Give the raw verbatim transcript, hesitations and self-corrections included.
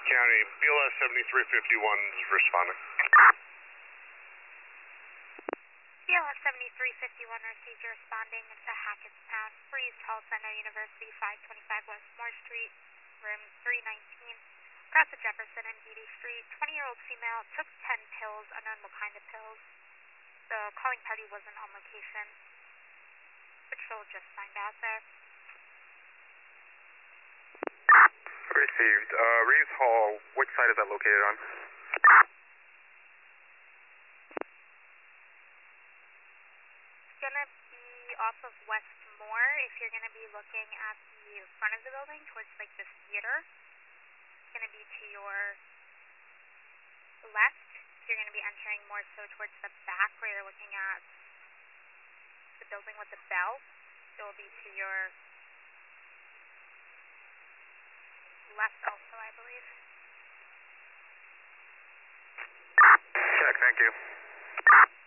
County, B L S seventy-three fifty-one is responding. B L S seventy-three fifty-one received your responding to Hackettstown, Breeze Hall Center University, five twenty-five West Moore Street, room three nineteen, across the Jefferson and Beatty Street. twenty-year-old female took ten pills, unknown what kind of pills. The calling party wasn't on location. Patrol just signed out there. Received. Uh, Reeves Hall, which side is that located on? It's going to be off of West Moore. If you're going to be looking at the front of the building towards like the theater, it's going to be to your left. If you're going to be entering more so towards the back where you're looking at the building with the bell, it will be to your left also, I believe. Check, thank you.